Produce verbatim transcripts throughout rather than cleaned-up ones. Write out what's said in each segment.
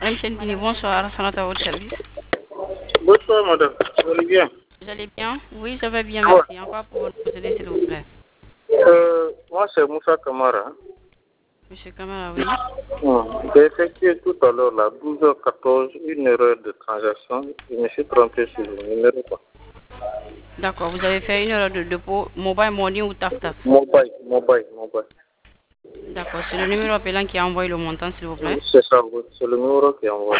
Monsieur Guinée, bonsoir, Sanata à votre service. Bonsoir madame, vous allez bien? Vous allez bien? Oui, ça va bien, merci. En quoi pour vous aider, s'il vous plaît? euh, Moi c'est Moussa Kamara. Monsieur Kamara, oui. Hum, J'ai effectué tout à l'heure là, douze heures quatorze, une erreur de transaction. Je me suis trompé sur le numéro. D'accord, vous avez fait une heure de dépôt Mobile Money ou Taf Taf? Mobile, mobile, mobile. D'accord, c'est le numéro appelant qui a envoyé le montant, s'il vous plaît. C'est ça, oui, c'est le numéro qui est envoyé.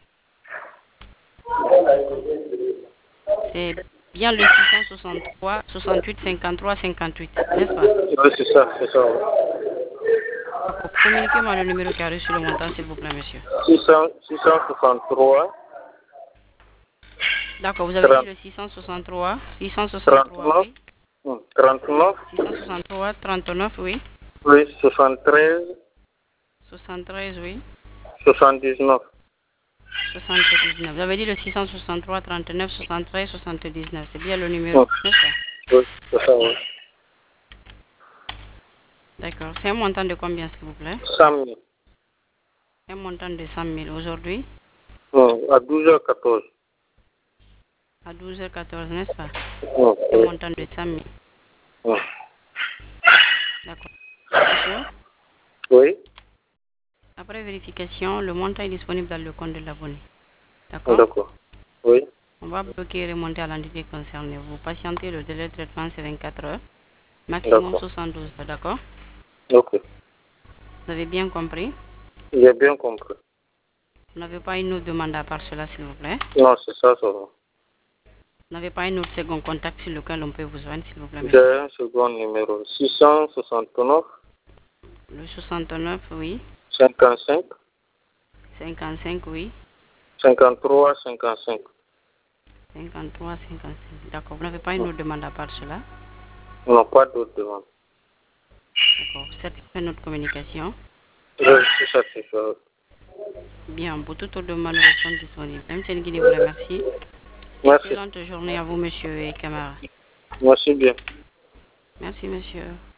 C'est bien le six cent soixante-trois, soixante-huit, cinquante-trois, cinquante-huit, n'est-ce pas? Oui, c'est ça, c'est ça. Oui. D'accord, communiquez-moi le numéro qui a reçu le montant, s'il vous plaît, monsieur. six cents, six cent soixante-trois. D'accord, vous avez dit le six cent soixante-trois, six cent soixante-trois, oui. trente-neuf. six cent soixante-trois, trente-neuf, oui. Oui, soixante-treize. soixante-treize, oui. soixante-dix-neuf. soixante-dix-neuf. Vous avez dit le six cent soixante-trois, trente-neuf, soixante-treize, soixante-dix-neuf. C'est bien le numéro, Oui, n'est-ce pas? oui, c'est ça, oui. D'accord. C'est un montant de combien, s'il vous plaît? cent mille. Un montant de cent mille aujourd'hui? Oui, à douze heures quatorze. À douze heures quatorze, n'est-ce pas? Oui, Un oui. montant de cent mille. Oui. D'accord. Monsieur, Oui, après vérification, le montant est disponible dans le compte de l'abonné. D'accord? d'accord. Oui, On va bloquer et remonter à l'entité concernée. Vous patientez, le délai de traitement, c'est vingt-quatre heures. Maximum d'accord. soixante-douze heures, d'accord? Ok. Vous avez bien compris? J'ai bien compris. Vous n'avez pas une autre demande à part cela, s'il vous plaît? Non, c'est ça, ça va. Vous n'avez pas un autre second contact sur lequel on peut vous joindre, s'il vous plaît, J'ai monsieur? un second numéro. six cent soixante-neuf. Le soixante-neuf, oui. cinquante-cinq. cinquante-cinq, oui. cinquante-trois, cinquante-cinq. cinquante-trois, cinquante-cinq. D'accord. Vous n'avez pas une autre demande à part cela? Non, pas d'autre demande. D'accord. Vous satisfait notre communication? Je suis satisfait. Bien. Pour toute autre demande, nous restons disponibles. Monsieur Nguini vous remercie. Merci. Excellente journée à vous, monsieur et camarades. Merci bien. Merci, monsieur.